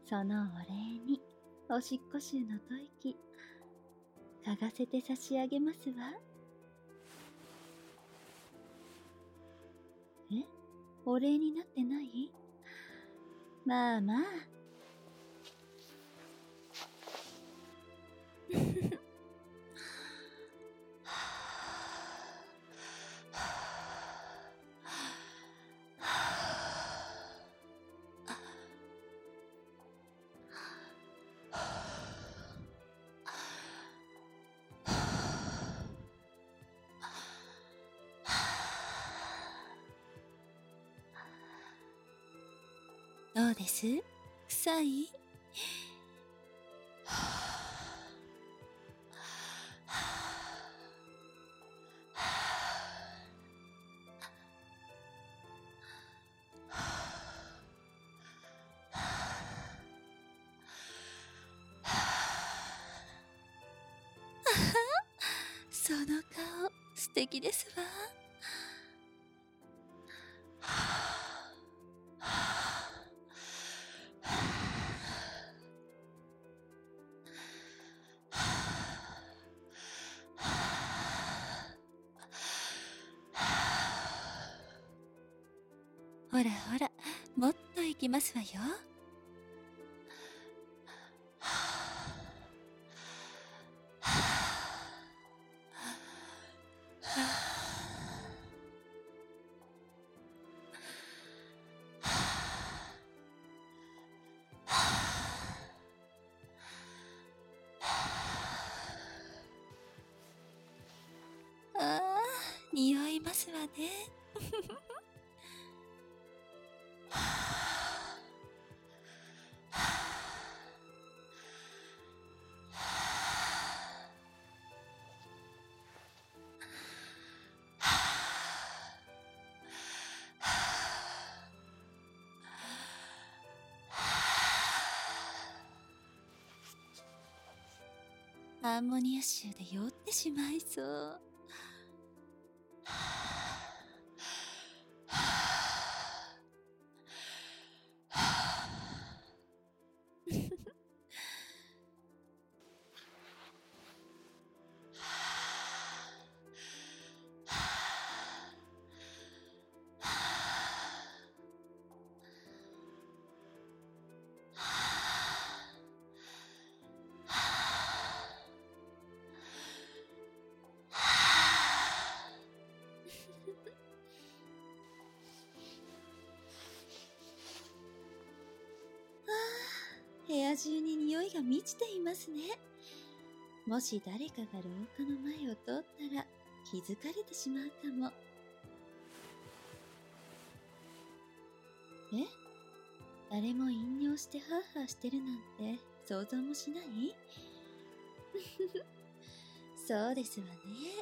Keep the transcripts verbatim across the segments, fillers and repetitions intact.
そのお礼におしっこ臭の吐息嗅がせて差し上げますわ。え、お礼になってない？まあまあ。どうです？臭い？その顔、素敵ですわ。ほらほら、もっといきますわよ。ああ、匂いますわね。アンモニア臭で酔ってしまいそう。部屋中に匂いが満ちていますね。もし誰かが廊下の前を通ったら気づかれてしまうかも。え？誰も飲尿してハーハーしてるなんて想像もしない？そうですわね。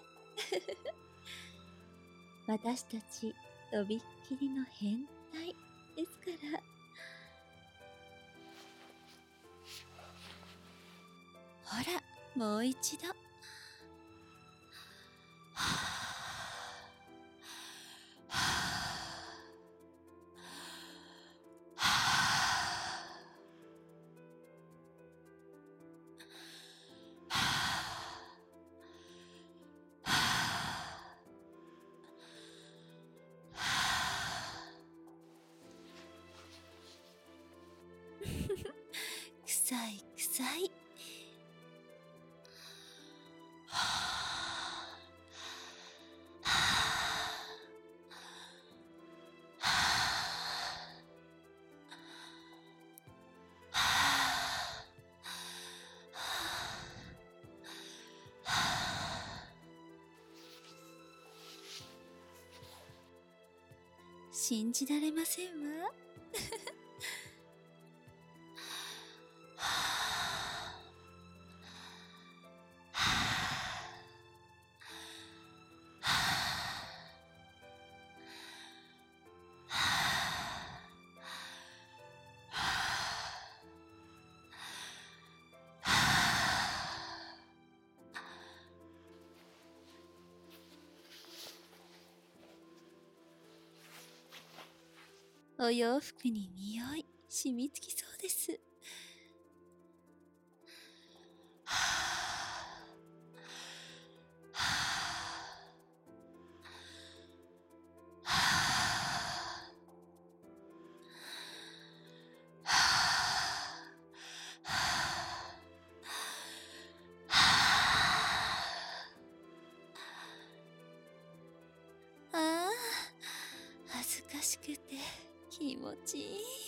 私たちとびっきりの変態ですから。ほら、もう一度。臭い臭い。信じられませんわ。お洋服に匂い染みつきそうです。 持ちいい。